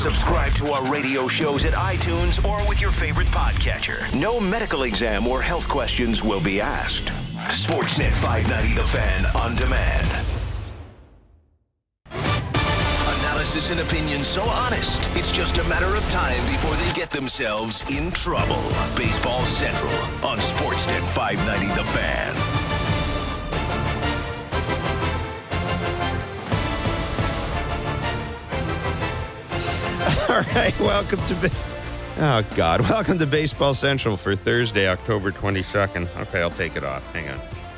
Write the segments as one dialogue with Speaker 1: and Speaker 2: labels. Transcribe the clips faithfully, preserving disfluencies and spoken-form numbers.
Speaker 1: Subscribe to our radio shows at iTunes or with your favorite podcatcher. No medical exam or health questions will be asked. Sportsnet five ninety The Fan on demand. Analysis and opinion so honest, it's just a matter of time before they get themselves in trouble. Baseball Central on Sportsnet five ninety The Fan.
Speaker 2: All right, welcome to ba- oh God, welcome to Baseball Central for Thursday, October twenty-second. Okay, I'll take it off. Hang on.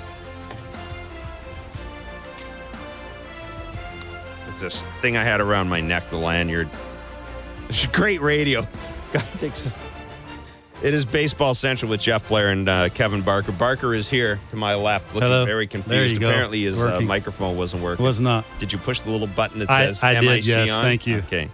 Speaker 2: It's this thing I had around my neck, the lanyard. It's great radio. God, take some. It is Baseball Central with Jeff Blair and uh, Kevin Barker. Barker is here to my left, looking
Speaker 3: Hello.
Speaker 2: very confused. Apparently, his uh, microphone wasn't working.
Speaker 3: Was not.
Speaker 2: Did you push the little button that
Speaker 3: I,
Speaker 2: says
Speaker 3: I
Speaker 2: M I C
Speaker 3: did, yes,
Speaker 2: on?
Speaker 3: thank you.
Speaker 2: Okay.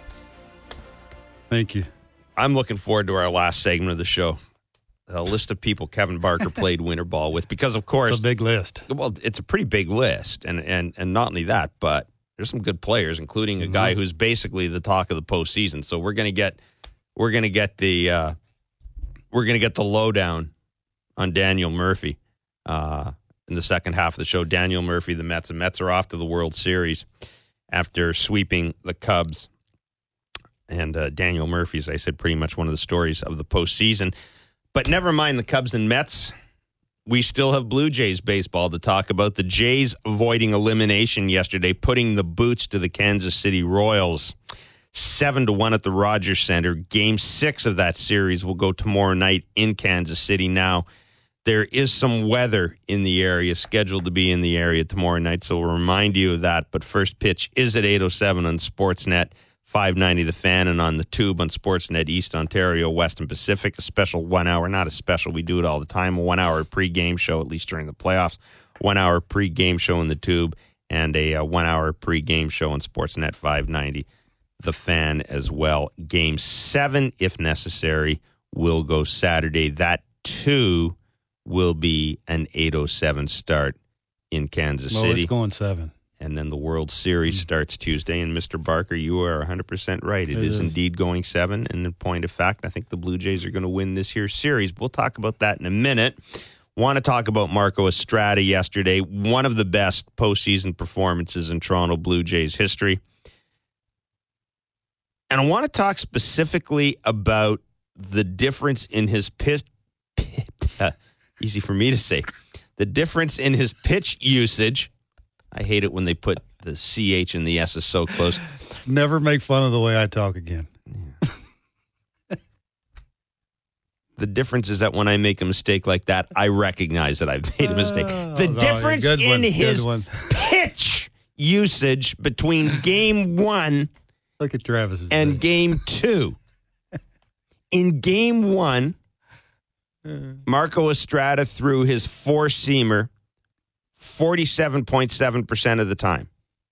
Speaker 3: Thank you.
Speaker 2: I'm looking forward to our last segment of the show. A list of people Kevin Barker played winter ball with, because, of course,
Speaker 3: it's a big list.
Speaker 2: Well, it's a pretty big list, and and and not only that, but there's some good players, including a mm-hmm. guy who's basically the talk of the postseason. So we're gonna get we're gonna get the uh, we're gonna get the lowdown on Daniel Murphy uh, in the second half of the show. Daniel Murphy, the Mets. The Mets are off to the World Series after sweeping the Cubs. And uh, Daniel Murphy, as I said, pretty much one of the stories of the postseason. But never mind the Cubs and Mets. We still have Blue Jays baseball to talk about. The Jays avoiding elimination yesterday, putting the boots to the Kansas City Royals. Seven to one at the Rogers Center. Game six of that series will go tomorrow night in Kansas City. Now, there is some weather in the area, scheduled to be in the area tomorrow night, so we'll remind you of that. But first pitch is at eight oh seven on Sportsnet five ninety The Fan, and on the Tube on Sportsnet East Ontario, West and Pacific. A special one hour, not a special, we do it all the time, a one hour pregame show, at least during the playoffs, one hour pregame show in the Tube, and a, a one hour pregame show on Sportsnet five ninety The Fan as well. Game seven, if necessary, will go Saturday. That too will be an eight oh seven start in Kansas
Speaker 3: well,
Speaker 2: City.
Speaker 3: It's going seven.
Speaker 2: And then the World Series starts Tuesday. And Mister Barker, you are one hundred percent right. It, it is, is indeed going seven. And in point of fact, I think the Blue Jays are going to win this year's series. We'll talk about that in a minute. Want to talk about Marco Estrada yesterday. One of the best postseason performances in Toronto Blue Jays history. And I want to talk specifically about the difference in his pitch. Uh, easy for me to say. The difference in his pitch usage. I hate it when they put the C H and the S is so close.
Speaker 3: Never make fun of the way I talk again.
Speaker 2: Yeah. The difference is that when I make a mistake like that, I recognize that I've made a mistake. The
Speaker 3: oh,
Speaker 2: difference
Speaker 3: good
Speaker 2: in
Speaker 3: one,
Speaker 2: his
Speaker 3: one.
Speaker 2: pitch usage between game one
Speaker 3: Look at Travis's
Speaker 2: and
Speaker 3: face.
Speaker 2: game two. In game one, Marco Estrada threw his four-seamer forty-seven point seven percent of the time.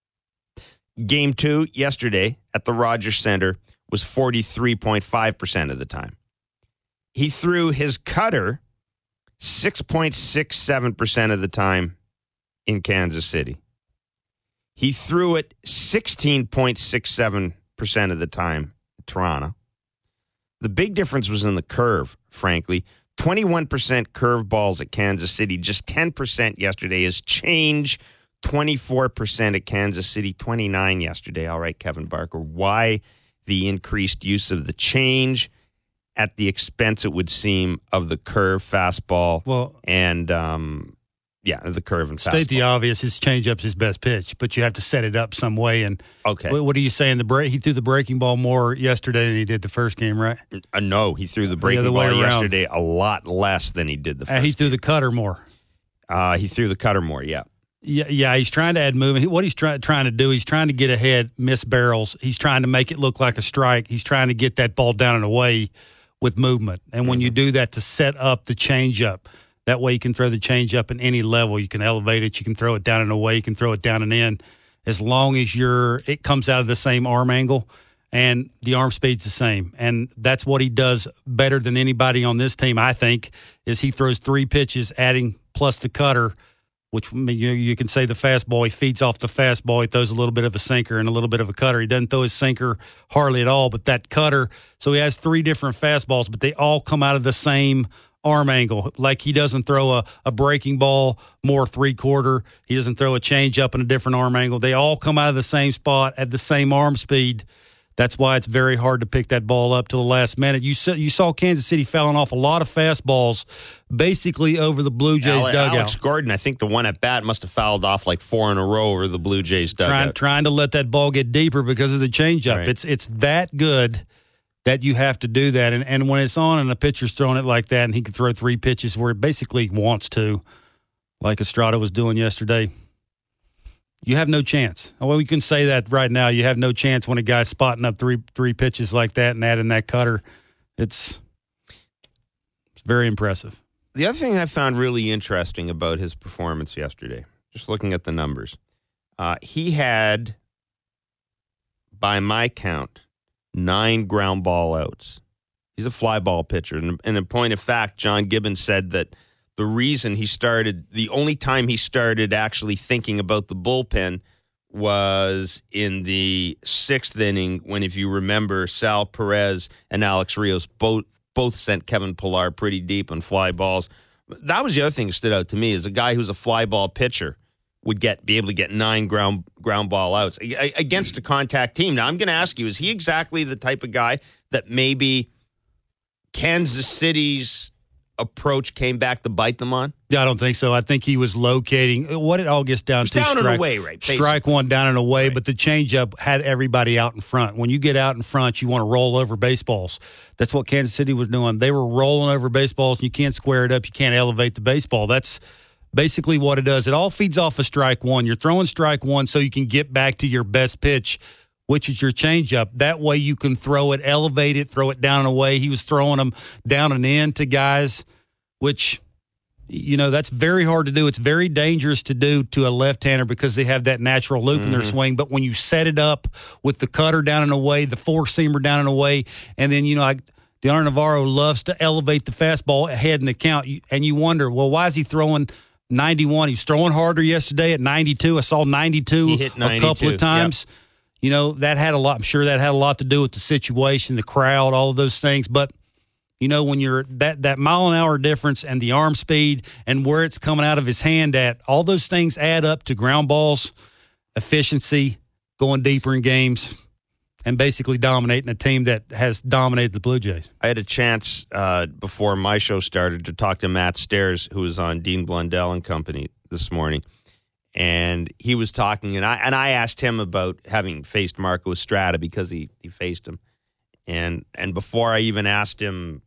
Speaker 2: Game two, yesterday, at the Rogers Center, was forty-three point five percent of the time. He threw his cutter six point six seven percent of the time in Kansas City. He threw it sixteen point six seven percent of the time in Toronto. The big difference was in the curve, frankly. twenty-one percent curve balls at Kansas City, just ten percent yesterday. His change, twenty-four percent at Kansas City, twenty-nine yesterday. All right, Kevin Barker, why the increased use of the change at the expense, it would seem, of the curve fastball
Speaker 3: well,
Speaker 2: and, um, yeah, the curve and fastball?
Speaker 3: State the obvious, his changeup's his best pitch, but you have to set it up some way. And
Speaker 2: okay.
Speaker 3: What, what are you saying? The break, he threw the breaking ball more yesterday than he did the first game, right?
Speaker 2: Uh, no, he threw the breaking
Speaker 3: the
Speaker 2: ball
Speaker 3: around.
Speaker 2: yesterday a lot less than he did the first
Speaker 3: uh, He threw
Speaker 2: game.
Speaker 3: the cutter more.
Speaker 2: Uh, he threw the cutter more, yeah.
Speaker 3: Yeah, yeah, he's trying to add movement. What he's try, trying to do, he's trying to get ahead, miss barrels. He's trying to make it look like a strike. He's trying to get that ball down and away with movement. And mm-hmm. when you do that to set up the changeup, that way you can throw the changeup at any level. You can elevate it. You can throw it down and away. You can throw it down and in. As long as you're, it comes out of the same arm angle and the arm speed's the same. And that's what he does better than anybody on this team, I think, is he throws three pitches, adding plus the cutter which you, you can say the fastball, he feeds off the fastball. He throws a little bit of a sinker and a little bit of a cutter. He doesn't throw his sinker hardly at all, but that cutter, so he has three different fastballs, but they all come out of the same arm angle. Like he doesn't throw a, a breaking ball more three-quarter. He doesn't throw a change-up in a different arm angle. They all come out of the same spot at the same arm speed. That's why it's very hard to pick that ball up to the last minute. You saw, you saw Kansas City fouling off a lot of fastballs basically over the Blue Jays
Speaker 2: Ale-
Speaker 3: dugout.
Speaker 2: Alex Gordon, I think the one at bat must have fouled off like four in a row over the Blue Jays dugout.
Speaker 3: Trying, trying to let that ball get deeper because of the changeup.
Speaker 2: Right.
Speaker 3: It's it's that good that you have to do that. And, and when it's on and the pitcher's throwing it like that and he can throw three pitches where it basically wants to, like Estrada was doing yesterday, you have no chance. Well, we can say that right now. You have no chance when a guy's spotting up three three pitches like that and adding that cutter. It's, it's very impressive.
Speaker 2: The other thing I found really interesting about his performance yesterday, just looking at the numbers, uh, he had, by my count, nine ground ball outs. He's a fly ball pitcher. And, and in point of fact, John Gibbons said that the reason he started, the only time he started actually thinking about the bullpen was in the sixth inning when, if you remember, Sal Perez and Alex Rios both both sent Kevin Pillar pretty deep on fly balls. That was the other thing that stood out to me, is a guy who's a fly ball pitcher would get be able to get nine ground ground ball outs against a contact team. Now, I'm going to ask you, is he exactly the type of guy that maybe Kansas City's approach came back to bite them on?
Speaker 3: I don't think so. I think he was locating what it all gets down
Speaker 2: It's
Speaker 3: to.
Speaker 2: down
Speaker 3: strike,
Speaker 2: and away, right? Basically.
Speaker 3: Strike one down and away,
Speaker 2: Right.
Speaker 3: but the changeup had everybody out in front. When you get out in front, you want to roll over baseballs. That's what Kansas City was doing. They were rolling over baseballs. You can't square it up. You can't elevate the baseball. That's basically what it does. It all feeds off of strike one. You're throwing strike one so you can get back to your best pitch, which is your changeup. That way you can throw it, elevate it, throw it down and away. He was throwing them down and in to guys, which, you know, that's very hard to do. It's very dangerous to do to a left-hander because they have that natural loop mm-hmm. in their swing. But when you set it up with the cutter down and away, the four-seamer down and away, and then, you know, like Deontay Navarro loves to elevate the fastball ahead in the count, and you wonder, well, why is he throwing ninety-one? He was throwing harder yesterday at ninety-two. I saw ninety-two
Speaker 2: he hit
Speaker 3: a couple of times. Yep. You know, that had a lot, I'm sure that had a lot to do with the situation, the crowd, all of those things. But you know, when you're that, that mile an hour difference and the arm speed and where it's coming out of his hand at, all those things add up to ground balls, efficiency, going deeper in games, and basically dominating a team that has dominated the Blue Jays.
Speaker 2: I had a chance uh, before my show started to talk to Matt Stairs, who was on Dean Blundell and Company this morning. And he was talking, and I and I asked him about having faced Marco Estrada because he, he faced him. And and before I even asked him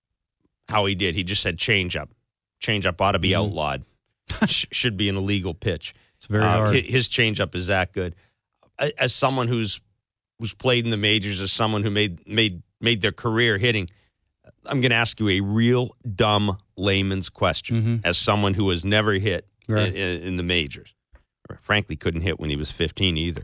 Speaker 2: how he did, he just said changeup. Changeup ought to be mm-hmm. outlawed. Sh- should be an illegal pitch.
Speaker 3: It's very uh, hard.
Speaker 2: His changeup is that good. As someone who's who's played in the majors, as someone who made made made their career hitting, I'm going to ask you a real dumb layman's question. Mm-hmm. As someone who has never hit right. in, in, in the majors, or frankly couldn't hit when he was fifteen either.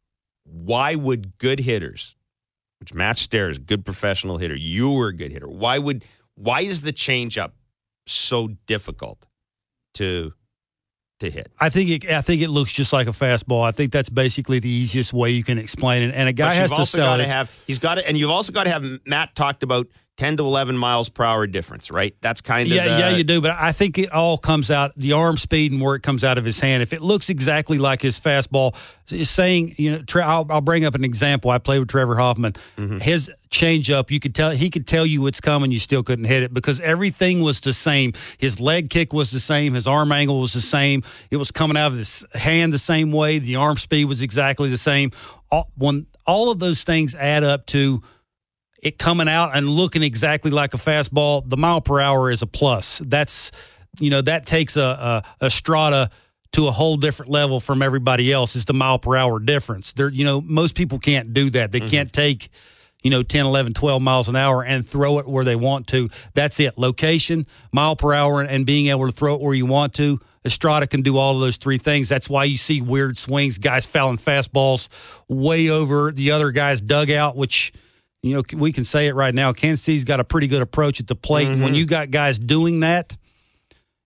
Speaker 2: Why would good hitters, which Matt Stairs, good professional hitter, you were a good hitter. Why would why is the changeup so difficult to to hit?
Speaker 3: I think it, I think it looks just like a fastball. I think that's basically the easiest way you can explain it. And a guy
Speaker 2: but
Speaker 3: has to sell it.
Speaker 2: Have, he's got it, and you've also got to have. Matt talked about ten to eleven miles per hour difference, right? That's kind of
Speaker 3: yeah,
Speaker 2: the,
Speaker 3: yeah, you do. But I think it all comes out the arm speed and where it comes out of his hand. If it looks exactly like his fastball, is saying, you know, I'll, I'll bring up an example. I played with Trevor Hoffman. Mm-hmm. His changeup, you could tell he could tell you it's coming, you still couldn't hit it because everything was the same. His leg kick was the same. His arm angle was the same. It was coming out of his hand the same way. The arm speed was exactly the same. All, when all of those things add up to it coming out and looking exactly like a fastball, the mile per hour is a plus. That's, you know, that takes a, a, a Estrada to a whole different level from everybody else is the mile per hour difference. There, you know, most people can't do that. They mm-hmm. can't take, you know, ten, eleven, twelve miles an hour and throw it where they want to. That's it. Location, mile per hour, and being able to throw it where you want to. Estrada can do all of those three things. That's why you see weird swings, guys fouling fastballs way over the other guy's dugout, which, you know, we can say it right now. Kansas City's got a pretty good approach at the plate. Mm-hmm. When you got guys doing that,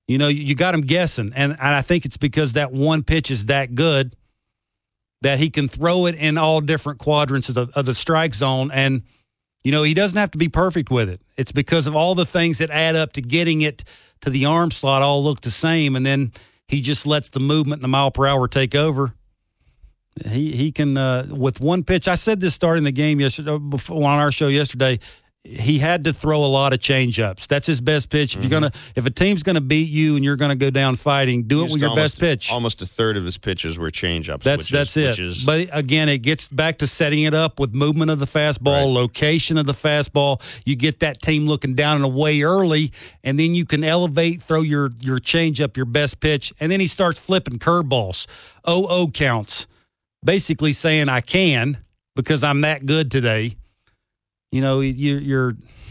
Speaker 3: You know, you, you got him guessing. And, and I think it's because that one pitch is that good that he can throw it in all different quadrants of the, of the strike zone. And, you know, he doesn't have to be perfect with it. It's because of all the things that add up to getting it to the arm slot all look the same. And then he just lets the movement and the mile per hour take over. He he can, uh, with one pitch, I said this starting the game yesterday, before, on our show yesterday, he had to throw a lot of changeups. That's his best pitch. If mm-hmm. you're gonna, if a team's gonna beat you and you're gonna go down fighting, do it with your
Speaker 2: almost,
Speaker 3: best pitch.
Speaker 2: Almost a third of his pitches were changeups.
Speaker 3: That's
Speaker 2: which
Speaker 3: that's
Speaker 2: is,
Speaker 3: it.
Speaker 2: Which is,
Speaker 3: but again, it gets back to setting it up with movement of the fastball,
Speaker 2: right.
Speaker 3: location of the fastball. You get that team looking down and away early, and then you can elevate, throw your your changeup, your best pitch, and then he starts flipping curveballs, oh oh counts, basically saying I can because I'm that good today. You know, you, you're.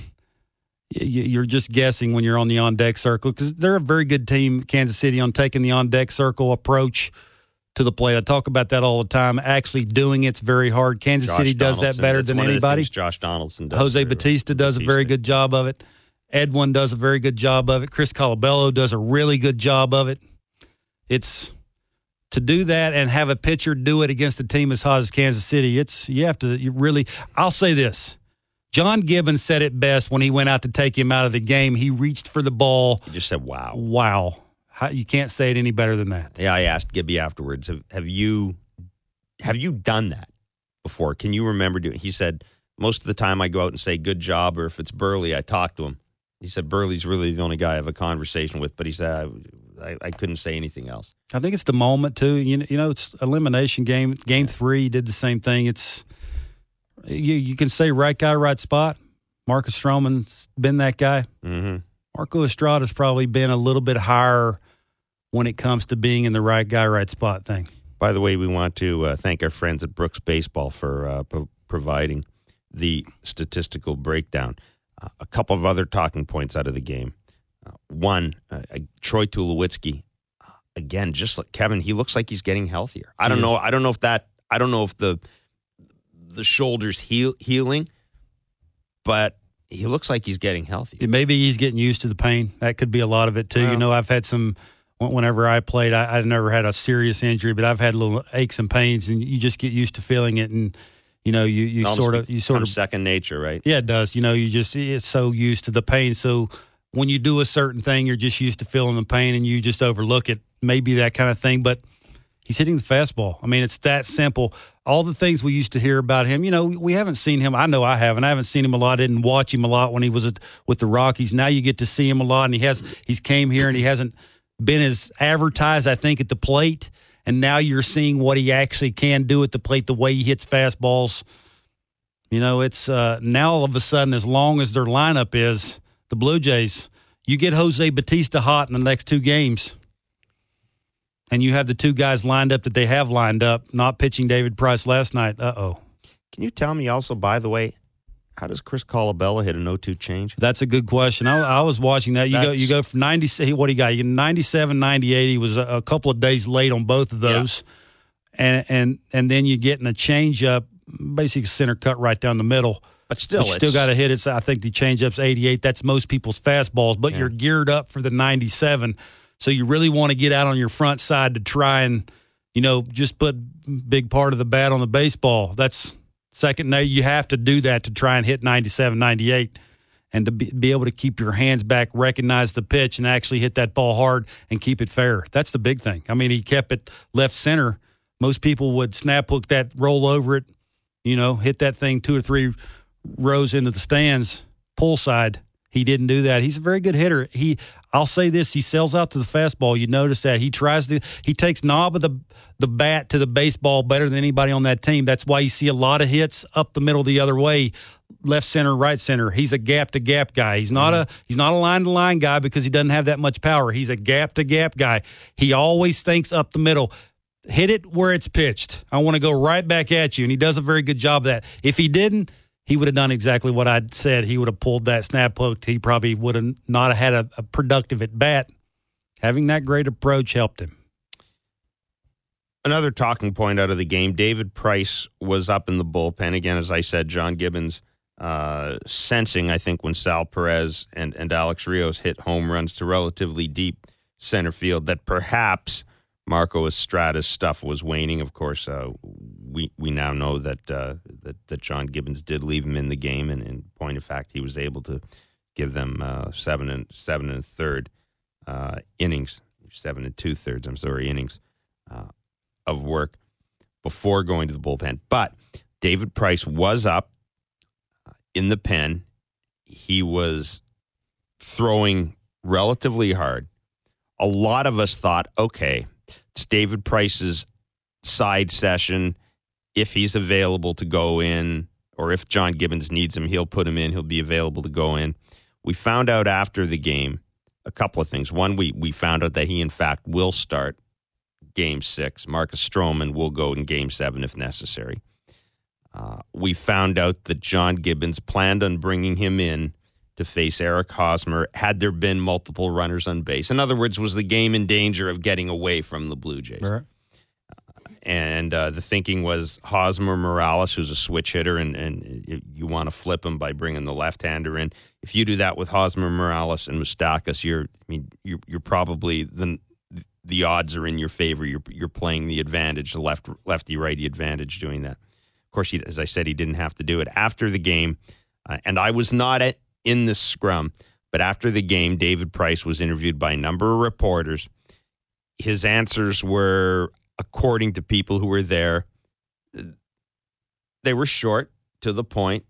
Speaker 3: You're just guessing when you're on the on-deck circle because they're a very good team, Kansas City, on taking the on-deck circle approach to the plate. I talk about that all the time. Actually doing it's very hard. Kansas
Speaker 2: Josh
Speaker 3: City does
Speaker 2: Donaldson,
Speaker 3: that better
Speaker 2: that's
Speaker 3: than
Speaker 2: one
Speaker 3: anybody.
Speaker 2: Of the Josh Donaldson does.
Speaker 3: Jose Batista does Batista. a very good job of it. Edwin does a very good job of it. Chris Colabello does a really good job of it. It's to do that and have a pitcher do it against a team as hot as Kansas City. It's you have to you really. I'll say this. John Gibbons said it best when he went out to take him out of the game. He reached for the ball.
Speaker 2: He just said, wow.
Speaker 3: Wow. How, you can't say it any better than that.
Speaker 2: Yeah, I asked Gibby afterwards, have, have you have you done that before? Can you remember doing it? He said, most of the time I go out and say, good job, or if it's Burley, I talk to him. He said, Burley's really the only guy I have a conversation with, but he said, I, I, I couldn't say anything else.
Speaker 3: I think it's the moment, too. You, you know, it's elimination game. Game three did the same thing. It's You you can say right guy, right spot. Marcus Stroman's been that guy.
Speaker 2: Mm-hmm.
Speaker 3: Marco Estrada's probably been a little bit higher when it comes to being in the right guy, right spot thing.
Speaker 2: By the way, we want to uh, thank our friends at Brooks Baseball for uh, pro- providing the statistical breakdown. Uh, a couple of other talking points out of the game. Uh, one, uh, uh, Troy Tulowitzki. Uh, again, just like Kevin, he looks like he's getting healthier. I don't know. I don't know if that. I don't know if the. the shoulder's heal, healing, but he looks like he's getting healthy.
Speaker 3: Maybe he's getting used to the pain. That could be a lot of it, too. Well, you know, I've had some, whenever I played, I, I never had a serious injury, but I've had little aches and pains, and you just get used to feeling it, and, you know, you, you sort of, you sort of
Speaker 2: second nature, right?
Speaker 3: Yeah, it does. You know, you just, it's so used to the pain. So when you do a certain thing, you're just used to feeling the pain, and you just overlook it. Maybe that kind of thing, but he's hitting the fastball. I mean, it's that simple. All the things we used to hear about him, you know, we haven't seen him. I know I haven't. I haven't seen him a lot. I didn't watch him a lot when he was with the Rockies. Now you get to see him a lot, and he has. He's came here, and he hasn't been as advertised, I think, at the plate. And now you're seeing what he actually can do at the plate, the way he hits fastballs. You know, it's uh, now all of a sudden, as long as their lineup is, the Blue Jays, you get Jose Batista hot in the next two games. And you have the two guys lined up that they have lined up, not pitching David Price last night. Uh-oh.
Speaker 2: Can you tell me also, by the way, how does Chris Colabello hit an oh two change?
Speaker 3: That's a good question. I, I was watching that. You That's, go you go from ninety, what do you got? You get ninety-seven, ninety-eight. He was a, a couple of days late on both of those. Yeah. And, and and then you get in a changeup, basically center cut right down the middle.
Speaker 2: But still,
Speaker 3: but you still got to hit it. I think the changeup's eighty-eight. That's most people's fastballs, but yeah. You're geared up for the ninety-seven. So you really want to get out on your front side to try and, you know, just put big part of the bat on the baseball. That's second. No, you have to do that to try and hit ninety-seven, ninety-eight, and to be, be able to keep your hands back, recognize the pitch, and actually hit that ball hard and keep it fair. That's the big thing. I mean, he kept it left center. Most people would snap hook that, roll over it, you know, hit that thing two or three rows into the stands, pull side. He didn't do that. He's a very good hitter. He, I'll say this: he sells out to the fastball. You notice that he tries to. He takes knob of the the bat to the baseball better than anybody on that team. That's why you see a lot of hits up the middle the other way, left center, right center. He's a gap to gap guy. He's not mm-hmm. a he's not a line to line guy because he doesn't have that much power. He's a gap to gap guy. He always thinks up the middle. Hit it where it's pitched. I want to go right back at you, and he does a very good job of that. If he didn't, he would have done exactly what I said. He would have pulled that snap hook. He probably would have not have had a, a productive at bat. Having that great approach helped him.
Speaker 2: Another talking point out of the game, David Price was up in the bullpen. Again, as I said, John Gibbons uh, sensing, I think, when Sal Perez and, and Alex Rios hit home runs to relatively deep center field, that perhaps Marco Estrada's stuff was waning. Of course, uh, we we now know that, uh, that that John Gibbons did leave him in the game, and in point of fact, he was able to give them uh, seven and seven and a third uh, innings, seven and two thirds. I'm sorry, innings uh, of work before going to the bullpen. But David Price was up in the pen. He was throwing relatively hard. A lot of us thought, okay, it's David Price's side session. If he's available to go in, or if John Gibbons needs him, he'll put him in. He'll be available to go in. We found out after the game a couple of things. One, we, we found out that he, in fact, will start Game six. Marcus Stroman will go in Game seven if necessary. Uh, we found out that John Gibbons planned on bringing him in to face Eric Hosmer had there been multiple runners on base. In other words, was the game in danger of getting away from the Blue Jays?
Speaker 3: Right.
Speaker 2: Uh, and uh, the thinking was Hosmer Morales, who's a switch hitter, and, and you want to flip him by bringing the left-hander in. If you do that with Hosmer Morales and Moustakas, you're I mean you're, you're probably the the odds are in your favor. You're you're playing the advantage, the left lefty righty advantage doing that. Of course, he, as I said, he didn't have to do it after the game, uh, and I was not at. in this scrum, but after the game, David Price was interviewed by a number of reporters. His answers were, according to people who were there, they were short, to the point.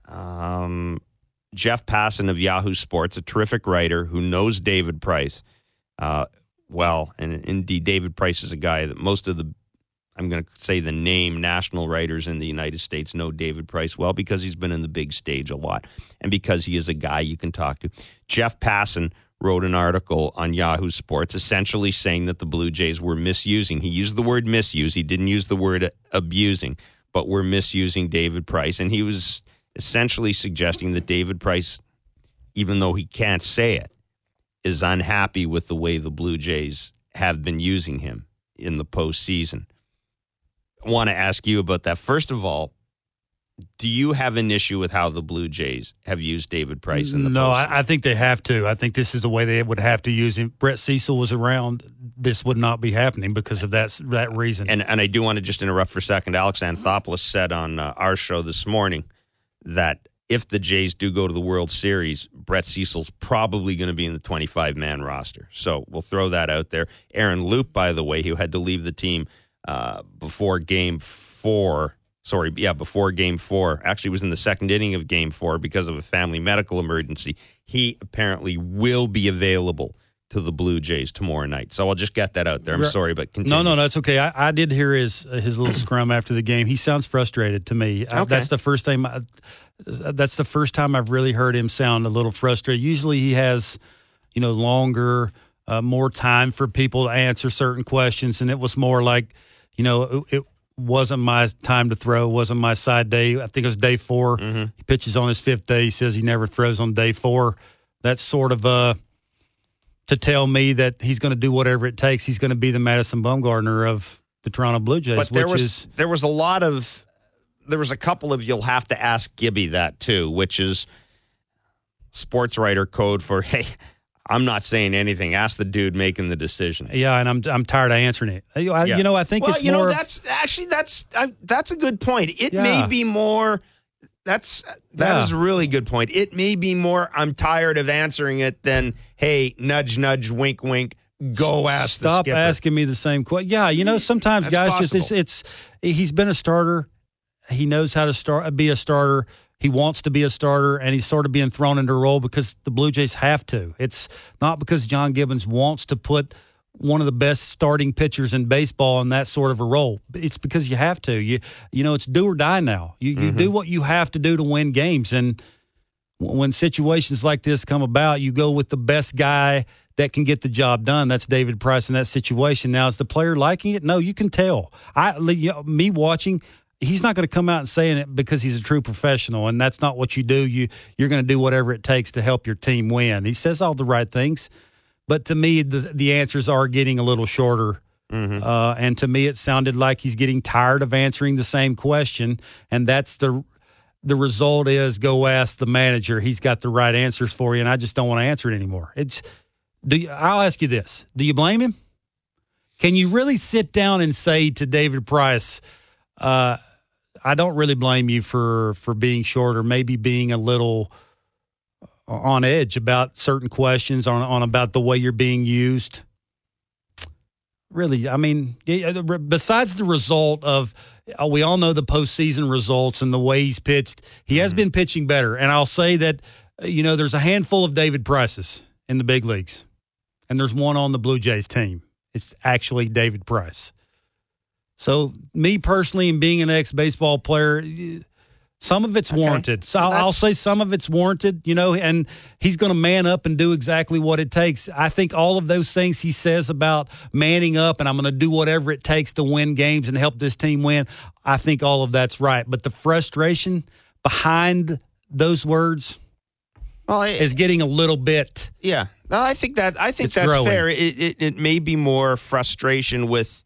Speaker 2: Um, Jeff Passan of Yahoo Sports, a terrific writer who knows David Price uh, well, and indeed David Price is a guy that most of the I'm going to say the name national writers in the United States know David Price well because he's been in the big stage a lot and because he is a guy you can talk to. Jeff Passan wrote an article on Yahoo Sports essentially saying that the Blue Jays were misusing. He used the word misuse. He didn't use the word abusing, but were misusing David Price. And he was essentially suggesting that David Price, even though he can't say it, is unhappy with the way the Blue Jays have been using him in the postseason. I want to ask you about that. First of all, do you have an issue with how the Blue Jays have used David Price in the
Speaker 3: No,
Speaker 2: postseason?
Speaker 3: I, I think they have to. I think this is the way they would have to use him. Brett Cecil was around. This would not be happening because of that that reason.
Speaker 2: And and I do want to just interrupt for a second. Alex Anthopoulos said on uh, our show this morning that if the Jays do go to the World Series, Brett Cecil's probably going to be in the twenty-five man roster. So we'll throw that out there. Aaron Loup, by the way, who had to leave the team Uh, before game four, sorry, yeah, before game four, actually was in the second inning of game four because of a family medical emergency. He apparently will be available to the Blue Jays tomorrow night. So I'll just get that out there. I'm sorry, but continue.
Speaker 3: No, no, that's okay. I, I did hear his his little scrum after the game. He sounds frustrated to me. Okay. I, that's the first time. I, that's the first time I've really heard him sound a little frustrated. Usually he has, you know, longer, uh, more time for people to answer certain questions, and it was more like, you know, it, it wasn't my time to throw. It wasn't my side day. I think it was day four. Mm-hmm. He pitches on his fifth day. He says he never throws on day four. That's sort of uh, to tell me that he's going to do whatever it takes. He's going to be the Madison Bumgarner of the Toronto Blue Jays.
Speaker 2: But there
Speaker 3: which
Speaker 2: was
Speaker 3: is,
Speaker 2: there was a lot of there was a couple of you'll have to ask Gibby that too, which is sports writer code for hey. I'm not saying anything. Ask the dude making the decision.
Speaker 3: Yeah, and I'm I'm tired of answering it. I, yeah. You know, I think
Speaker 2: well,
Speaker 3: it's
Speaker 2: you
Speaker 3: more.
Speaker 2: know, that's actually that's uh, that's a good point. It
Speaker 3: yeah.
Speaker 2: may be more. That's that
Speaker 3: yeah.
Speaker 2: is a really good point. It may be more. I'm tired of answering it than hey, nudge, nudge, wink, wink. Go ask.
Speaker 3: Stop
Speaker 2: the skipper.
Speaker 3: asking me the same question. Yeah, you know, sometimes
Speaker 2: that's
Speaker 3: guys
Speaker 2: possible.
Speaker 3: just it's, it's he's been a starter. He knows how to start be a starter. He wants to be a starter, and he's sort of being thrown into a role because the Blue Jays have to. It's not because John Gibbons wants to put one of the best starting pitchers in baseball in that sort of a role. It's because you have to. You you know, it's do or die now. You you mm-hmm. do what you have to do to win games, and when situations like this come about, you go with the best guy that can get the job done. That's David Price in that situation. Now, is the player liking it? No, you can tell. I you know, me watching. He's not going to come out and saying it because he's a true professional, and that's not what you do. You, you're going to do whatever it takes to help your team win. He says all the right things, but to me, the, the answers are getting a little shorter. Mm-hmm. Uh, and to me, it sounded like he's getting tired of answering the same question, and that's the the result is go ask the manager. He's got the right answers for you, and I just don't want to answer it anymore. It's Do you, I'll ask you this. Do you blame him? Can you really sit down and say to David Price, uh, I don't really blame you for, for being short or maybe being a little on edge about certain questions, on, on about the way you're being used? Really, I mean, besides the result of, we all know the postseason results and the way he's pitched, he has mm-hmm. been pitching better. And I'll say that, you know, there's a handful of David Prices in the big leagues, and there's one on the Blue Jays team. It's actually David Price. So me personally, and being an ex-baseball player, some of it's okay. warranted. So I'll, I'll say some of it's warranted, you know, and he's going to man up and do exactly what it takes. I think all of those things he says about manning up and I'm going to do whatever it takes to win games and help this team win, I think all of that's right. But the frustration behind those words well, it, is getting a little bit.
Speaker 2: Yeah. No, I think that I think that's growing. fair. It, it it may be more frustration with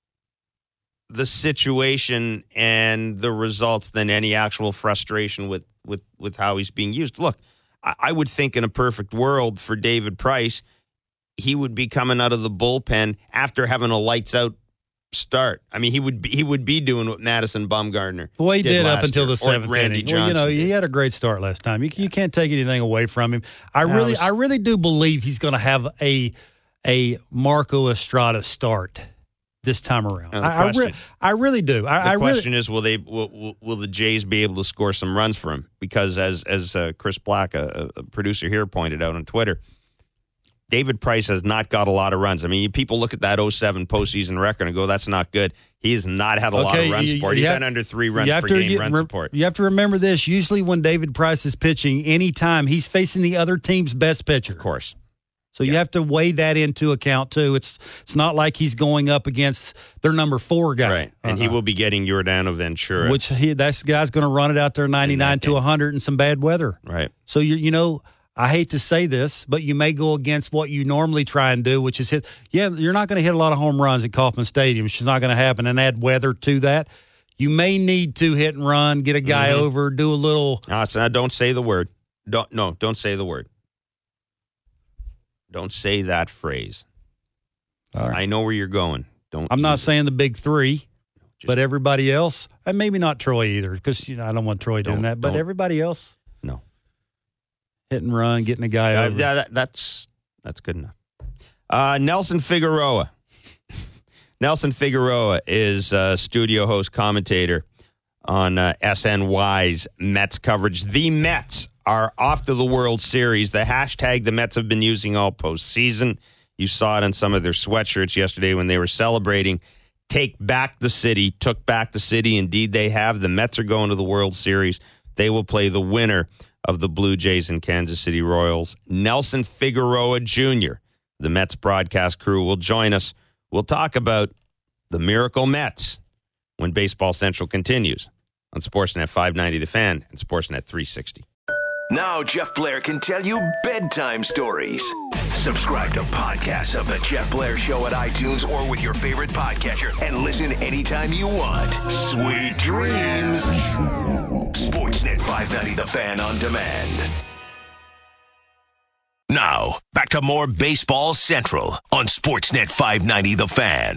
Speaker 2: the situation and the results than any actual frustration with, with, with how he's being used. Look, I, I would think in a perfect world for David Price, he would be coming out of the bullpen after having a lights out start. I mean, he would be, he would be doing what Madison Bumgarner
Speaker 3: well, he did,
Speaker 2: did
Speaker 3: up until
Speaker 2: year,
Speaker 3: the seventh
Speaker 2: Randy
Speaker 3: inning.
Speaker 2: Johnson
Speaker 3: well, you know,
Speaker 2: did.
Speaker 3: he had a great start last time. You, you can't take anything away from him. I really, I, was, I really do believe he's going to have a a Marco Estrada start this time around. I, I, re- I really do. I,
Speaker 2: the
Speaker 3: I
Speaker 2: question
Speaker 3: really,
Speaker 2: is, will they will, will, will the Jays be able to score some runs for him? Because as as uh, Chris Black, a, a producer here, pointed out on Twitter, David Price has not got a lot of runs. I mean, people look at that oh seven postseason record and go, that's not good. He has not had a okay, lot of run support. He's have, had under three runs per game run
Speaker 3: re-
Speaker 2: support.
Speaker 3: You have to remember this. Usually when David Price is pitching, anytime he's facing the other team's best pitcher.
Speaker 2: Of course.
Speaker 3: So yeah. you have to weigh that into account, too. It's it's not like he's going up against their number four guy.
Speaker 2: Right, and
Speaker 3: uh-huh.
Speaker 2: he will be getting Yordano Ventura.
Speaker 3: Which he, that guy's going to run it out there ninety-nine to one hundred in some bad weather.
Speaker 2: Right.
Speaker 3: So, you you know, I hate to say this, but you may go against what you normally try and do, which is hit. Yeah, you're not going to hit a lot of home runs at Kauffman Stadium. It's just not going to happen. And add weather to that. You may need to hit and run, get a guy mm-hmm. over, do a little.
Speaker 2: Uh, so don't say the word. Don't No, don't say the word. Don't say that phrase. All right. I know where you're going. Don't.
Speaker 3: I'm not saying the big three,
Speaker 2: Just,
Speaker 3: but everybody else, and maybe not Troy either, because you know I don't want Troy doing that. But everybody else,
Speaker 2: no,
Speaker 3: hit and run, getting a guy
Speaker 2: uh,
Speaker 3: over.
Speaker 2: That, that's that's good enough. Uh, Nelson Figueroa. Nelson Figueroa is a studio host, commentator on uh, S N Y's Mets coverage. The Mets are off to the World Series. The hashtag the Mets have been using all postseason. You saw it on some of their sweatshirts yesterday when they were celebrating. Take back the city, took back the city. Indeed, they have. The Mets are going to the World Series. They will play the winner of the Blue Jays and Kansas City Royals. Nelson Figueroa Junior, the Mets broadcast crew, will join us. We'll talk about the Miracle Mets when Baseball Central continues on Sportsnet five ninety The Fan and Sportsnet three sixty.
Speaker 1: Now Jeff Blair can tell you bedtime stories. Subscribe to podcasts of The Jeff Blair Show at iTunes or with your favorite podcatcher and listen anytime you want. Sweet dreams. Sportsnet five ninety The Fan on demand. Now, back to more Baseball Central on Sportsnet five ninety The Fan.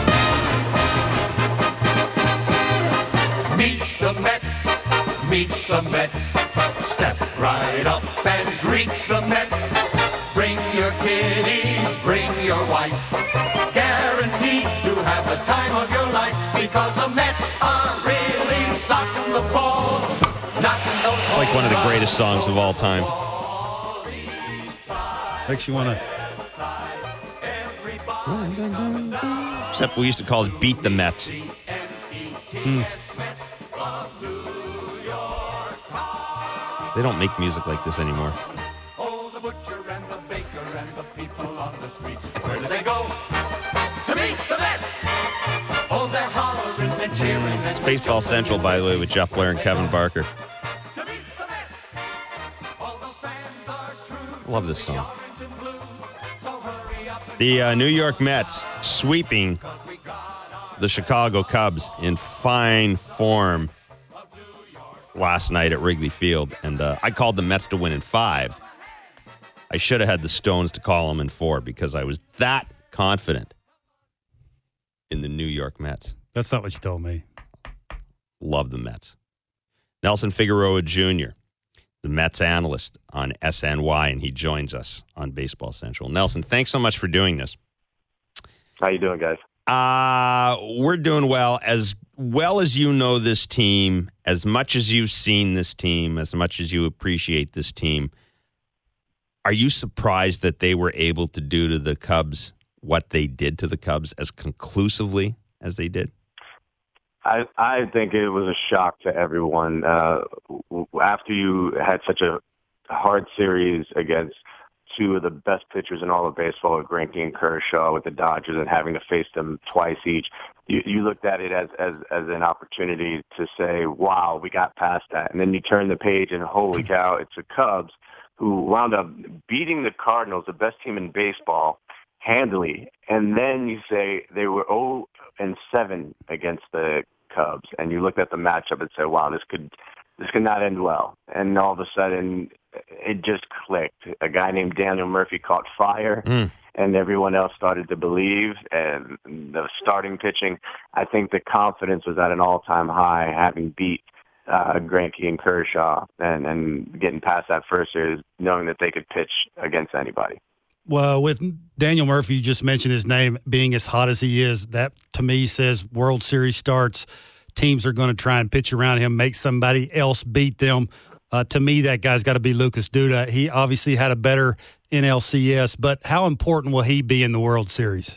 Speaker 4: Meet the Mets, meet the Mets. Step right up and greet the Mets. Bring your kiddies, bring your wife. Guaranteed to have the time of your life because the Mets are really socking the ball.
Speaker 2: It's like one of the greatest songs of all time.
Speaker 3: Makes you want to.
Speaker 2: Except we used to call it Beat the Mets.
Speaker 3: Hmm.
Speaker 2: They don't make music like this anymore.
Speaker 4: Oh, the butcher and the baker and the people on the streets. Where do they go? To meet the Mets! Oh, they're hollering and cheering.
Speaker 2: It's Baseball Central, by the way, with Jeff Blair and Kevin Barker. Love this song. The uh, New York Mets sweeping the Chicago Cubs in fine form last night at Wrigley Field. And uh, I called the Mets to win in five. I should have had the Stones to call him in four because I was that confident in the New York Mets.
Speaker 3: That's not what you told me.
Speaker 2: Love the Mets. Nelson Figueroa Junior, the Mets analyst on S N Y, and he joins us on Baseball Central. Nelson, thanks so much for doing this.
Speaker 5: How you doing, guys?
Speaker 2: Uh, we're doing well. As well as you know this team, as much as you've seen this team, as much as you appreciate this team, are you surprised that they were able to do to the Cubs what they did to the Cubs as conclusively as they did?
Speaker 5: I, I think it was a shock to everyone. Uh, after you had such a hard series against two of the best pitchers in all of baseball, with Greinke and Kershaw with the Dodgers, and having to face them twice each, you, you looked at it as, as, as an opportunity to say, wow, we got past that. And then you turn the page and holy cow, it's the Cubs who wound up beating the Cardinals, the best team in baseball, handily. And then you say they were oh and seven against the Cubs, and you looked at the matchup and said, wow, this could this could not end well. And all of a sudden it just clicked. A guy named Daniel Murphy caught fire, mm. and everyone else started to believe. And the starting pitching, I think the confidence was at an all-time high, having beat uh, Greinke and Kershaw, and, and getting past that first series, knowing that they could pitch against anybody.
Speaker 3: Well, with Daniel Murphy, you just mentioned his name being as hot as he is. That, to me, says World Series starts. Teams are going to try and pitch around him, make somebody else beat them. Uh, to me, that guy's got to be Lucas Duda. He obviously had a better N L C S, but how important will he be in the World Series?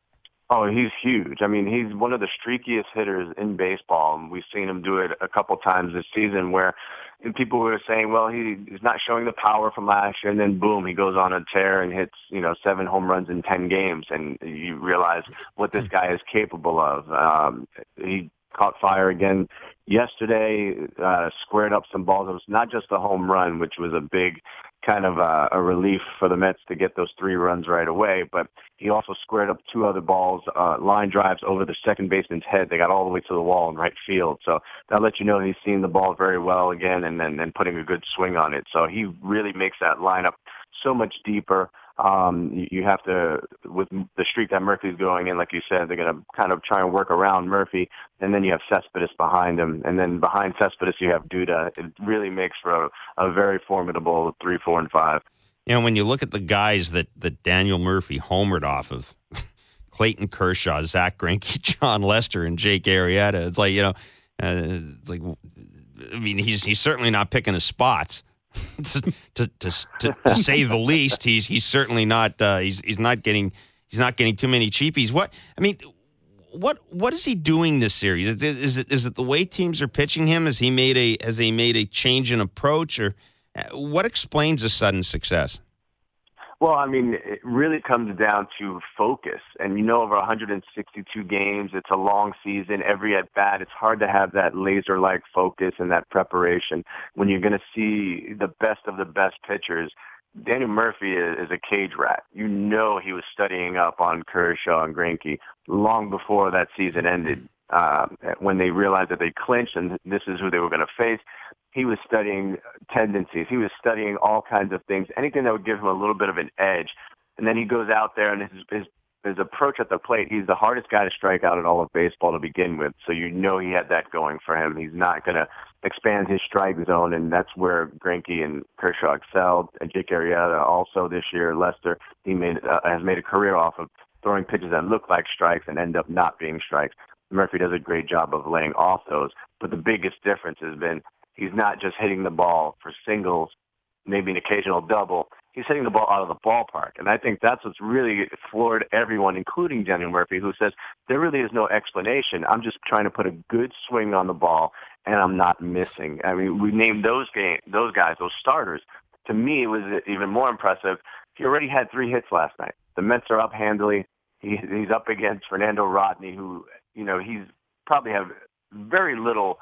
Speaker 5: Oh, he's huge. I mean, he's one of the streakiest hitters in baseball, and we've seen him do it a couple times this season where and people were saying, well, he, he's not showing the power from last year, and then boom, he goes on a tear and hits, you know, seven home runs in ten games, and you realize what this guy is capable of. Um, he caught fire again yesterday, uh, squared up some balls. It was not just the home run, which was a big kind of a, a relief for the Mets to get those three runs right away, but he also squared up two other balls, uh, line drives over the second baseman's head. They got all the way to the wall in right field. So that lets you know he's seeing the ball very well again, and then and putting a good swing on it. So he really makes that lineup so much deeper. Um, you, you have to, with the streak that Murphy's going in, like you said, they're going to kind of try and work around Murphy, and then you have Cespedes behind him, and then behind Cespedes you have Duda. It really makes for a, a very formidable three, four, and five.
Speaker 2: You know, when you look at the guys that, that Daniel Murphy homered off of, Clayton Kershaw, Zach Greinke, John Lester, and Jake Arrieta, it's like, you know, uh, it's like, I mean, he's he's certainly not picking his spots. to, to, to, to, to say the least, he's he's certainly not uh, he's he's not getting he's not getting too many cheapies. What I mean, what what is he doing this series? Is it, is it is it the way teams are pitching him? Has he made a has he made a change in approach, or what explains the sudden success?
Speaker 5: Well, I mean, it really comes down to focus. And, you know, over one hundred sixty-two games, it's a long season. Every at-bat, it's hard to have that laser-like focus and that preparation when you're going to see the best of the best pitchers. Daniel Murphy is, is a cage rat. You know he was studying up on Kershaw and Greinke long before that season ended. Uh, when they realized that they clinched and this is who they were going to face, he was studying tendencies. He was studying all kinds of things, anything that would give him a little bit of an edge. And then he goes out there, and his, his, his approach at the plate, he's the hardest guy to strike out in all of baseball to begin with. So you know he had that going for him. He's not going to expand his strike zone, and that's where Greinke and Kershaw excelled. And Jake Arrieta also this year, Lester, he made uh, has made a career off of throwing pitches that look like strikes and end up not being strikes. Murphy does a great job of laying off those. But the biggest difference has been he's not just hitting the ball for singles, maybe an occasional double. He's hitting the ball out of the ballpark. And I think that's what's really floored everyone, including Daniel Murphy, who says there really is no explanation. I'm just trying to put a good swing on the ball, and I'm not missing. I mean, we named those game, those guys, those starters. To me, it was even more impressive. He already had three hits last night. The Mets are up handily. He, he's up against Fernando Rodney, who, you know, he's probably have very little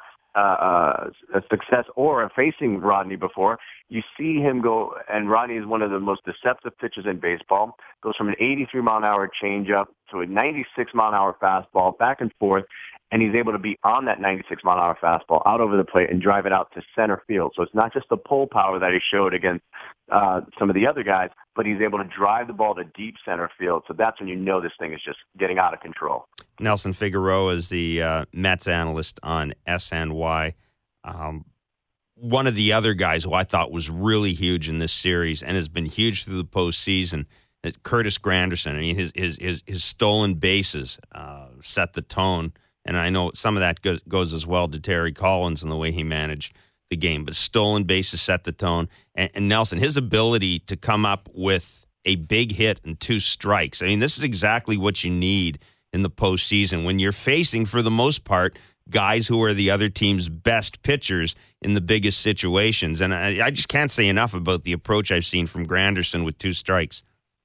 Speaker 5: uh, uh, success or facing Rodney before. You see him go, and Rodney is one of the most deceptive pitchers in baseball. Goes from an eighty-three mile an hour changeup to a ninety-six mile an hour fastball, back and forth. and he's able to be on that ninety-six mile an hour fastball out over the plate and drive it out to center field. So it's not just the pull power that he showed against uh, some of the other guys, but he's able to drive the ball to deep center field. So that's when you know this thing is just getting out of control.
Speaker 2: Nelson Figueroa is the uh, Mets analyst on S N Y. Um, one of the other guys who I thought was really huge in this series and has been huge through the postseason is Curtis Granderson. I mean, his his his, his stolen bases uh, set the tone, and I know some of that goes, goes as well to Terry Collins and the way he managed the game. But stolen bases set the tone, and, and Nelson, his ability to come up with a big hit and two strikes. I mean, this is exactly what you need in the postseason when you're facing, for the most part, guys who are the other team's best pitchers in the biggest situations. And I, I just can't say enough about the approach I've seen from Granderson with two strikes.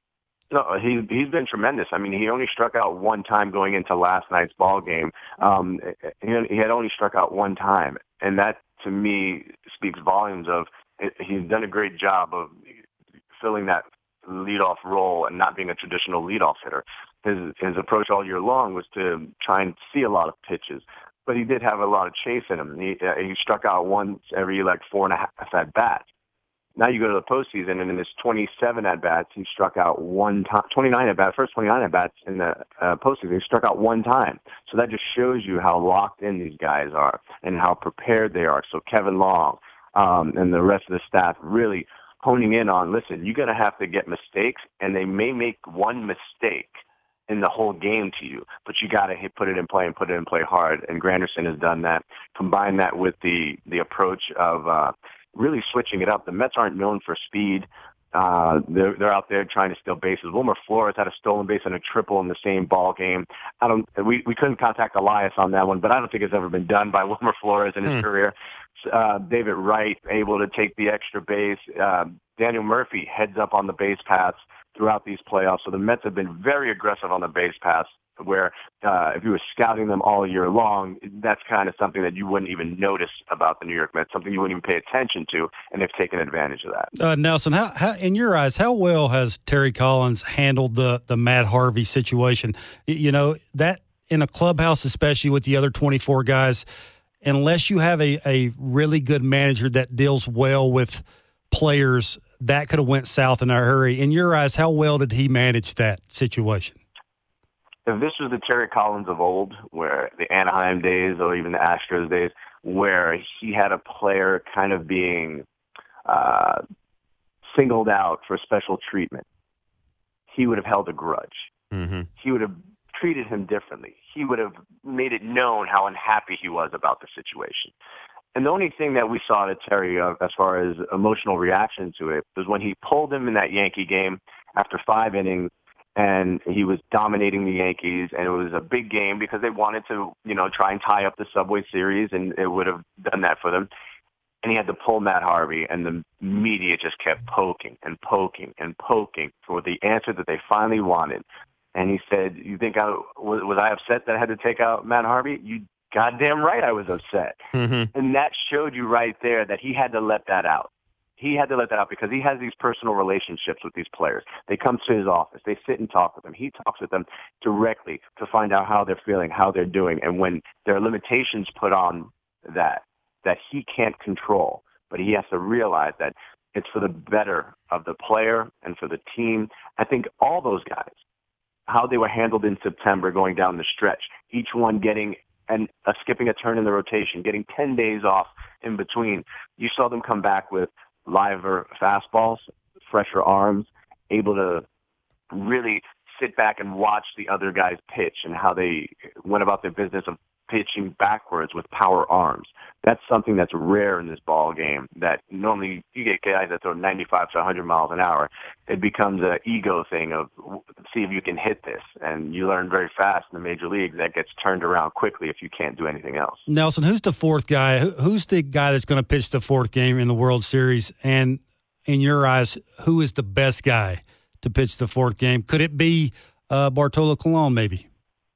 Speaker 5: No, he, he's been tremendous. I mean, he only struck out one time going into last night's ball game. Um, he, he had only struck out one time. And that, to me, speaks volumes of he's done a great job of filling that leadoff role and not being a traditional leadoff hitter. His, his approach all year long was to try and see a lot of pitches. But he did have a lot of chase in him. He, uh, he struck out once every like four and a half at bats. Now you go to the postseason, and in his twenty-seven at bats, he struck out one time. twenty-nine at bats, first twenty-nine at bats in the uh, postseason, he struck out one time. So that just shows you how locked in these guys are and how prepared they are. So Kevin Long um, and the rest of the staff really honing in on, listen, you're going to have to get mistakes, and they may make one mistake in the whole game to you, but you got to put it in play and put it in play hard. And Granderson has done that. Combine that with the the approach of uh, really switching it up. The Mets aren't known for speed. Uh, they're they're out there trying to steal bases. Wilmer Flores had a stolen base and a triple in the same ball game. I don't. We we couldn't contact Elias on that one, but I don't think it's ever been done by Wilmer Flores in his hmm. career. Uh, David Wright able to take the extra base. Uh, Daniel Murphy heads up on the base paths throughout these playoffs. So the Mets have been very aggressive on the base paths, where uh, if you were scouting them all year long, that's kind of something that you wouldn't even notice about the New York Mets, something you wouldn't even pay attention to, and they've taken advantage of that.
Speaker 3: Uh, Nelson, how, how, in your eyes, how well has Terry Collins handled the, the Matt Harvey situation? You know, that in a clubhouse, especially with the other twenty-four guys, unless you have a, a really good manager that deals well with players, that could have went south in a hurry. In your eyes, how well did he manage that situation?
Speaker 5: If this was the Terry Collins of old, where the Anaheim days or even the Astros days, where he had a player kind of being uh, singled out for special treatment, he would have held a grudge. Mm-hmm. He would have treated him differently. He would have made it known how unhappy he was about the situation. And the only thing that we saw to Terry uh, as far as emotional reaction to it was when he pulled him in that Yankee game after five innings, and he was dominating the Yankees, and it was a big game because they wanted to, you know, try and tie up the Subway Series, and it would have done that for them. And he had to pull Matt Harvey, and the media just kept poking and poking and poking for the answer that they finally wanted. And he said, you think I was, was I upset that I had to take out Matt Harvey? You goddamn right I was upset. Mm-hmm. And that showed you right there that he had to let that out. He had to let that out because he has these personal relationships with these players. They come to his office. They sit and talk with him. He talks with them directly to find out how they're feeling, how they're doing. And when there are limitations put on that, that he can't control, but he has to realize that it's for the better of the player and for the team. I think all those guys, how they were handled in September going down the stretch, each one getting and uh, skipping a turn in the rotation, getting ten days off in between. You saw them come back with liver fastballs, fresher arms, able to really sit back and watch the other guys pitch and how they went about their business of pitching backwards with power arms. That's something that's rare in this ball game, that normally you get guys that throw ninety-five to one hundred miles an hour. It becomes an ego thing of see if you can hit this. And you learn very fast in the major leagues that gets turned around quickly if you can't do anything else.
Speaker 3: Nelson, who's the fourth guy? Who's the guy that's going to pitch the fourth game in the World Series? And in your eyes, who is the best guy to pitch the fourth game? Could it be uh, Bartolo Colon maybe?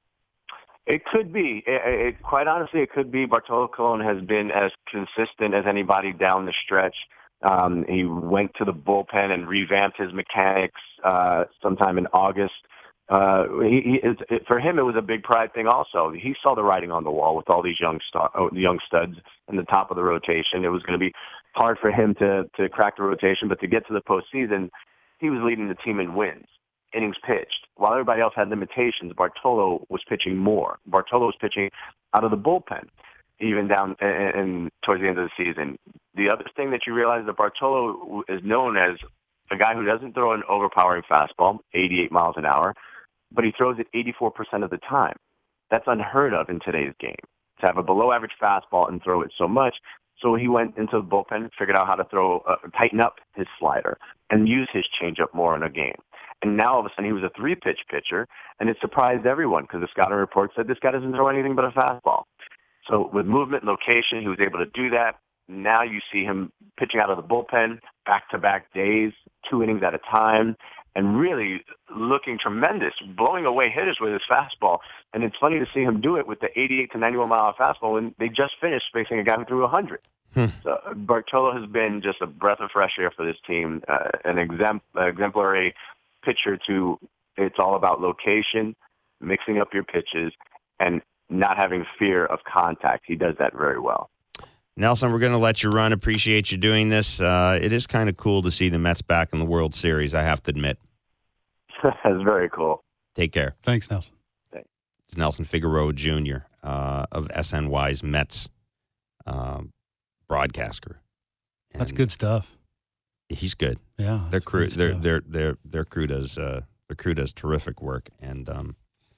Speaker 5: It could be. It, it, quite honestly, it could be. Bartolo Colon has been as consistent as anybody down the stretch. Um, he went to the bullpen and revamped his mechanics uh, sometime in August Uh, he, he it, it, for him, it was a big pride thing. Also, he saw the writing on the wall with all these young star, oh, young studs in the top of the rotation. It was going to be hard for him to to crack the rotation, but to get to the postseason, he was leading the team in wins, innings pitched. While everybody else had limitations, Bartolo was pitching more. Bartolo was pitching out of the bullpen, even down and, and towards the end of the season. The other thing that you realize that Bartolo is known as a guy who doesn't throw an overpowering fastball, eighty-eight miles an hour, but he throws it eighty-four percent of the time. That's unheard of in today's game, to have a below-average fastball and throw it so much. So he went into the bullpen and figured out how to throw, uh, tighten up his slider and use his changeup more in a game. And now all of a sudden he was a three-pitch pitcher, and it surprised everyone because the scouting report said this guy doesn't throw anything but a fastball. So with movement, location, he was able to do that. Now you see him pitching out of the bullpen, back-to-back days, two innings at a time, and really looking tremendous, blowing away hitters with his fastball. And it's funny to see him do it with the eighty-eight to ninety-one mile an hour fastball when they just finished facing a guy who threw one hundred. Hmm. So Bartolo has been just a breath of fresh air for this team, uh, an exempl- exemplary pitcher to, it's all about location, mixing up your pitches, and not having fear of contact. He does that very well.
Speaker 2: Nelson, we're going to let you run. Appreciate you doing this. Uh, it is kind of cool to see the Mets back in the World Series, I have to admit.
Speaker 5: That's very cool.
Speaker 2: Take care.
Speaker 3: Thanks, Nelson.
Speaker 5: Thanks.
Speaker 2: It's Nelson Figueroa Junior Uh, of S N Y's Mets um, broadcast crew. And
Speaker 3: that's good stuff.
Speaker 2: He's good.
Speaker 3: Yeah,
Speaker 2: their crew, their their their their crew does uh, their crew does terrific work, and um,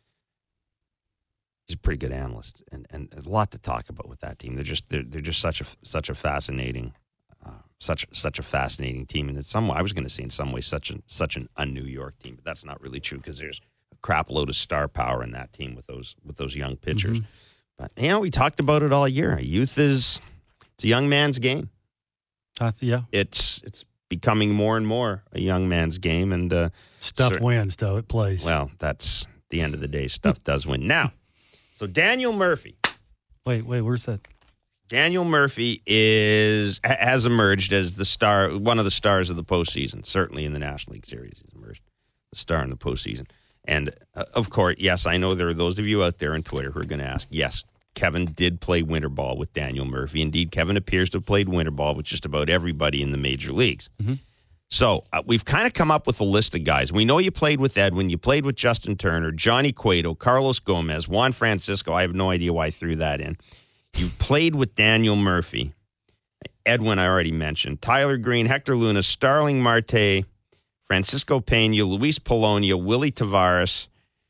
Speaker 2: he's a pretty good analyst, and, and a lot to talk about with that team. They're just they're, they're just such a such a fascinating uh, such such a fascinating team, and in some I was going to say in some ways such an such an un-New York team, but that's not really true because there's a crap load of star power in that team with those with those young pitchers. Mm-hmm. But you know, we talked about it all year. Youth is it's a young man's game.
Speaker 3: Uh, yeah,
Speaker 2: it's it's becoming more and more a young man's game, and uh,
Speaker 3: stuff cer- wins though it plays.
Speaker 2: Well, that's the end of the day. Stuff does win now. So Daniel Murphy.
Speaker 3: Wait, wait, where's that?
Speaker 2: Daniel Murphy is has emerged as the star, one of the stars of the postseason. Certainly in the National League Series, he's emerged the star in the postseason. And uh, of course, yes, I know there are those of you out there on Twitter who are going to ask, yes, Kevin did play winter ball with Daniel Murphy. Indeed, Kevin appears to have played winter ball with just about everybody in the major leagues. Mm-hmm. So uh, we've kind of come up with a list of guys. We know you played with Edwin, you played with Justin Turner, Johnny Cueto, Carlos Gomez, Juan Francisco. I have no idea why I threw that in. You played with Daniel Murphy. Edwin, I already mentioned. Tyler Green, Hector Luna, Starling Marte, Francisco Pena, Luis Polonia, Willie Tavares,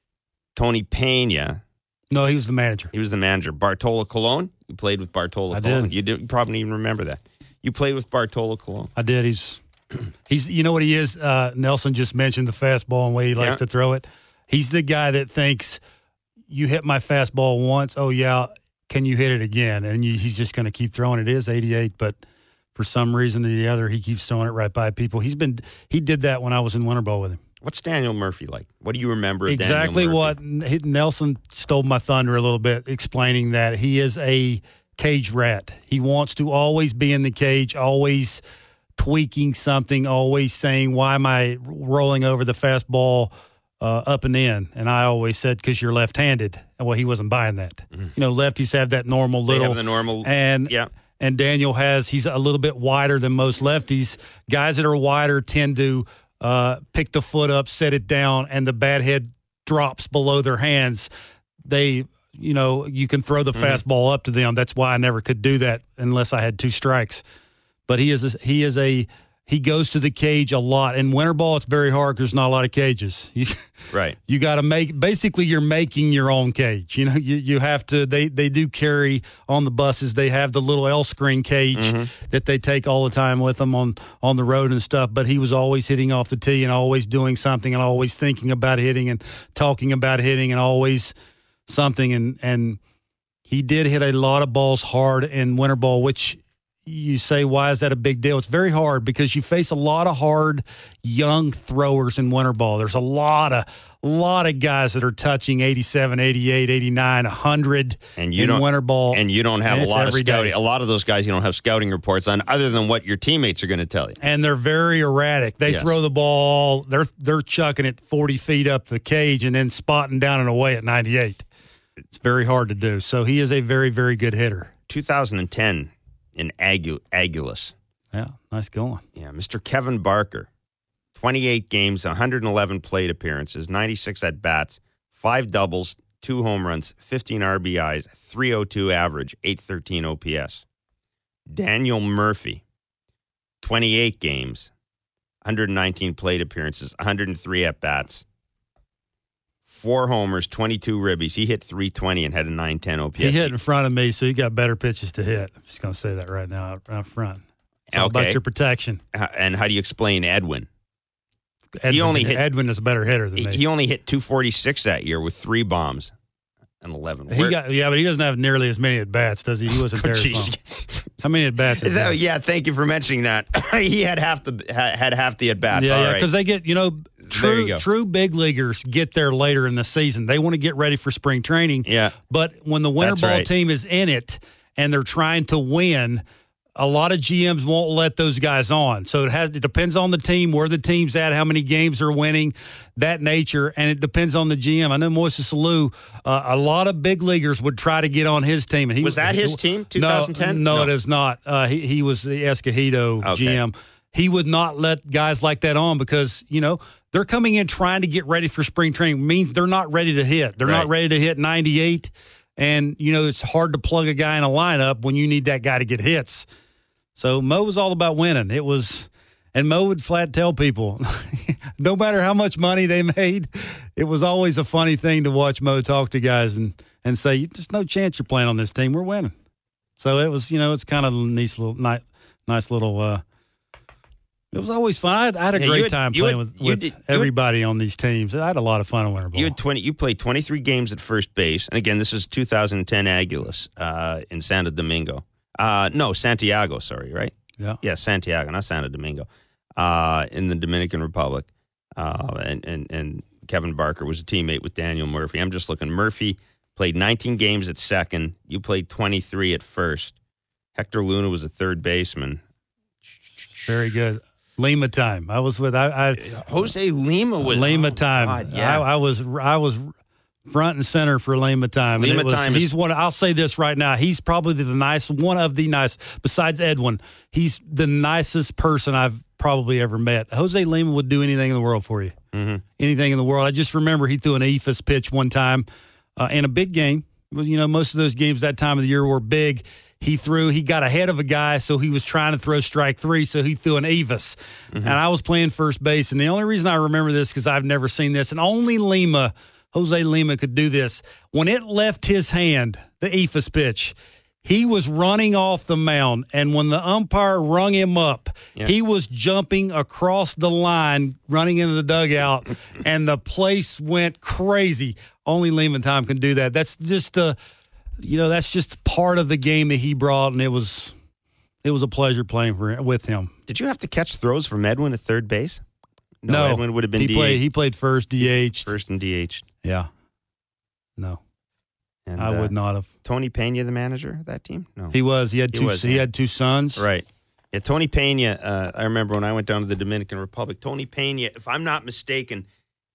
Speaker 2: Tony Pena.
Speaker 3: No, he was the manager.
Speaker 2: He was the manager. Bartolo Colon. You played with Bartolo
Speaker 3: I
Speaker 2: Colon.
Speaker 3: did.
Speaker 2: You, did, you probably even remember that. You played with Bartolo Colon.
Speaker 3: I did. He's, he's. You know what he is? Uh, Nelson just mentioned the fastball and the way he likes
Speaker 2: yeah.
Speaker 3: to throw it. He's the guy that thinks, you hit my fastball once, oh, yeah, can you hit it again? And you, he's just going to keep throwing it. It is eighty-eight, but for some reason or the other, he keeps throwing it right by people. He's been He did that when I was in winter ball with him.
Speaker 2: What's Daniel Murphy like? What do you remember of
Speaker 3: exactly
Speaker 2: Daniel
Speaker 3: what
Speaker 2: Murphy?
Speaker 3: Nelson stole my thunder a little bit, explaining that he is a cage rat. He wants to always be in the cage, always tweaking something, always saying, why am I rolling over the fastball uh, up and in? And I always said, because you're left-handed. Well, he wasn't buying that. Mm-hmm. You know, lefties have that normal little.
Speaker 2: They have the normal.
Speaker 3: And,
Speaker 2: yeah.
Speaker 3: and Daniel has, he's a little bit wider than most lefties. Guys that are wider tend to Uh, pick the foot up, set it down, and the bat head drops below their hands. They, you know, you can throw the mm-hmm. fastball up to them. That's why I never could do that unless I had two strikes. But he is a, he is a he goes to the cage a lot. In winter ball, it's very hard because there's not a lot of cages. You,
Speaker 2: right.
Speaker 3: You got to make basically you're making your own cage. You know, you you have to. They they do carry on the buses. They have the little L screen cage mm-hmm. that they take all the time with them on on the road and stuff. But he was always hitting off the tee and always doing something and always thinking about hitting and talking about hitting and always something. And and he did hit a lot of balls hard in winter ball, which you say, why is that a big deal? It's very hard because you face a lot of hard young throwers in winter ball. There's a lot of lot of guys that are touching eighty-seven, eighty-eight, eighty-nine, one hundred
Speaker 2: and you
Speaker 3: in
Speaker 2: don't,
Speaker 3: winter ball.
Speaker 2: And you don't have
Speaker 3: and
Speaker 2: a lot of scouting.
Speaker 3: day.
Speaker 2: A lot of those guys you don't have scouting reports on other than what your teammates are going to tell you.
Speaker 3: And they're very erratic. They
Speaker 2: yes.
Speaker 3: throw the ball, they're they're chucking it forty feet up the cage and then spotting down and away at ninety-eight. It's very hard to do. So he is a very, very good hitter.
Speaker 2: two thousand ten in Agu- Agulhas.
Speaker 3: Yeah, nice going.
Speaker 2: Yeah, Mister Kevin Barker, twenty-eight games, one hundred eleven plate appearances, ninety-six at-bats, five doubles, two home runs, fifteen R B Is, three oh two average, eight thirteen O P S. Daniel Murphy, twenty-eight games, one hundred nineteen plate appearances, one hundred three at-bats, four homers, twenty-two ribbies. He hit three twenty and had a nine ten O P S.
Speaker 3: He hit in front of me, so he got better pitches to hit. I'm just going to say that right now out front. It's all
Speaker 2: Okay.
Speaker 3: about your protection.
Speaker 2: And how do you explain Edwin?
Speaker 3: Edwin,
Speaker 2: He only hit-
Speaker 3: Edwin is a better hitter than me.
Speaker 2: He only hit two forty-six that year with three bombs and eleven.
Speaker 3: He
Speaker 2: Where-
Speaker 3: got yeah, but he doesn't have nearly as many at bats, does he? He wasn't there as long.
Speaker 2: Jeez.
Speaker 3: How many at bats?
Speaker 2: Is that, yeah, thank you for mentioning that. He had half the ha- had half the at bats.
Speaker 3: Yeah,
Speaker 2: All
Speaker 3: yeah,
Speaker 2: right.
Speaker 3: because they get you know
Speaker 2: There
Speaker 3: true
Speaker 2: you go.
Speaker 3: true big leaguers get there later in the season. They want to get ready for spring training.
Speaker 2: Yeah.
Speaker 3: but when the winter
Speaker 2: That's
Speaker 3: ball
Speaker 2: right.
Speaker 3: team is in it and they're trying to win, a lot of G Ms won't let those guys on. So it has it depends on the team, where the team's at, how many games they're winning, that nature, and it depends on the G M. I know Moises Alou, uh, a lot of big leaguers would try to get on his team. And he
Speaker 2: Was that
Speaker 3: he-
Speaker 2: his team,
Speaker 3: No,
Speaker 2: twenty ten?
Speaker 3: No,
Speaker 2: No.
Speaker 3: it is not. Uh, he, he was the Escogido
Speaker 2: Okay.
Speaker 3: G M. He would not let guys like that on because, you know, they're coming in trying to get ready for spring training. Means they're not ready to hit. They're not
Speaker 2: Right.
Speaker 3: ready to hit ninety-eight. And, you know, it's hard to plug a guy in a lineup when you need that guy to get hits. So Mo was all about winning. It was, and Mo would flat tell people, no matter how much money they made, it was always a funny thing to watch Mo talk to guys and, and say, there's no chance you're playing on this team. We're winning. So it was, you know, it's kind of a nice little, nice, nice little, uh, it was always fun. I had, I had a
Speaker 2: Yeah,
Speaker 3: great
Speaker 2: you had-
Speaker 3: time
Speaker 2: you
Speaker 3: playing
Speaker 2: had-
Speaker 3: with,
Speaker 2: you
Speaker 3: with
Speaker 2: did- you
Speaker 3: everybody on these teams. I had a lot of fun in winter ball.
Speaker 2: You had twenty. You played twenty-three games at first base, and again, this is two thousand ten Aguilas uh, in Santo Domingo. Uh, no, Santiago. Sorry, right?
Speaker 3: yeah.
Speaker 2: Yeah, Santiago, not Santo Domingo, uh, in the Dominican Republic. Uh, and, and, and Kevin Barker was a teammate with Daniel Murphy. I'm just looking. Murphy played nineteen games at second. You played twenty-three at first. Hector Luna was a third baseman.
Speaker 3: Very good. Lima time. I was with, I, I
Speaker 2: Jose Lima was
Speaker 3: Lima
Speaker 2: oh,
Speaker 3: time.
Speaker 2: God, yeah.
Speaker 3: I, I was I was front and center for Lima time. And
Speaker 2: Lima
Speaker 3: it was,
Speaker 2: time is-
Speaker 3: He's one. I'll say this right now. He's probably the nice one of the nice. Besides Edwin, he's the nicest person I've probably ever met. Jose Lima would do anything in the world for you.
Speaker 2: Mm-hmm.
Speaker 3: Anything in the world. I just remember he threw an E F A S pitch one time uh, in a big game. Well, you know, most of those games that time of the year were big. He threw, he got ahead of a guy, so he was trying to throw strike three, so he threw an E F A S. Mm-hmm. And I was playing first base, and the only reason I remember this because I've never seen this, and only Lima, Jose Lima could do this. When it left his hand, the E F A S pitch, he was running off the mound, and when the umpire rung him up,
Speaker 2: Yeah.
Speaker 3: he was jumping across the line, running into the dugout, and the place went crazy. Only Lehman Time can do that. That's just the, you know, that's just part of the game that he brought, and it was, it was a pleasure playing for with him.
Speaker 2: Did you have to catch throws from Edwin at third base?
Speaker 3: No,
Speaker 2: Edwin would have been
Speaker 3: he
Speaker 2: D H.
Speaker 3: played. He played first, D H'd.
Speaker 2: First and D H'd.
Speaker 3: Yeah, no,
Speaker 2: And,
Speaker 3: I
Speaker 2: uh,
Speaker 3: would not have.
Speaker 2: Tony Pena, the manager of that team? No.
Speaker 3: He was. He had
Speaker 2: He
Speaker 3: two.
Speaker 2: was,
Speaker 3: he
Speaker 2: yeah.
Speaker 3: had two sons.
Speaker 2: Right. Yeah, Tony Pena, uh, I remember when I went down to the Dominican Republic, Tony Pena, if I'm not mistaken,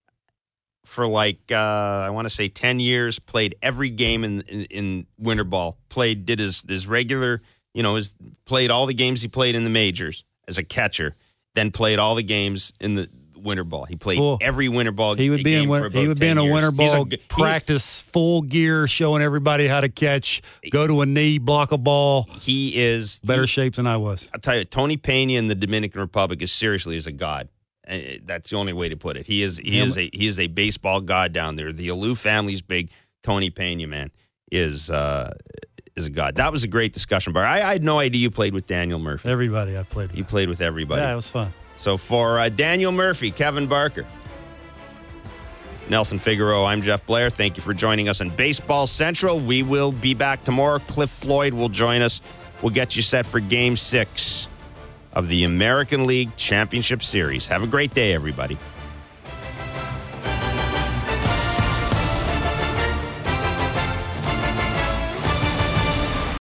Speaker 2: for like, uh, I want to say ten years, played every game in, in, in winter ball, played, did his, his regular, you know, his, played all the games he played in the majors as a catcher, then played all the games in the winter ball. He played
Speaker 3: Cool.
Speaker 2: every winter ball
Speaker 3: He would be
Speaker 2: game
Speaker 3: in.
Speaker 2: for
Speaker 3: Win-
Speaker 2: about
Speaker 3: he would be
Speaker 2: ten
Speaker 3: in a
Speaker 2: years.
Speaker 3: winter
Speaker 2: He's
Speaker 3: ball
Speaker 2: he's-
Speaker 3: practice, full gear, showing everybody how to catch, go to a knee, block a ball.
Speaker 2: He is
Speaker 3: Better
Speaker 2: he-
Speaker 3: shape than I was.
Speaker 2: I'll tell you, Tony Pena in the Dominican Republic is seriously is a god. And that's the only way to put it. He is he
Speaker 3: Him-
Speaker 2: is a he is a baseball god down there. The Alou family's big. Tony Pena, man, is uh, is a god. That was a great discussion, Bar. I, I had no idea you played with Daniel Murphy.
Speaker 3: Everybody I played with.
Speaker 2: You played with everybody.
Speaker 3: Yeah, it was fun.
Speaker 2: So for uh, Daniel Murphy, Kevin Barker, Nelson Figueroa, I'm Jeff Blair. Thank you for joining us on Baseball Central. We will be back tomorrow. Cliff Floyd will join us will get you set for Game six of the American League Championship Series. Have a great day, everybody.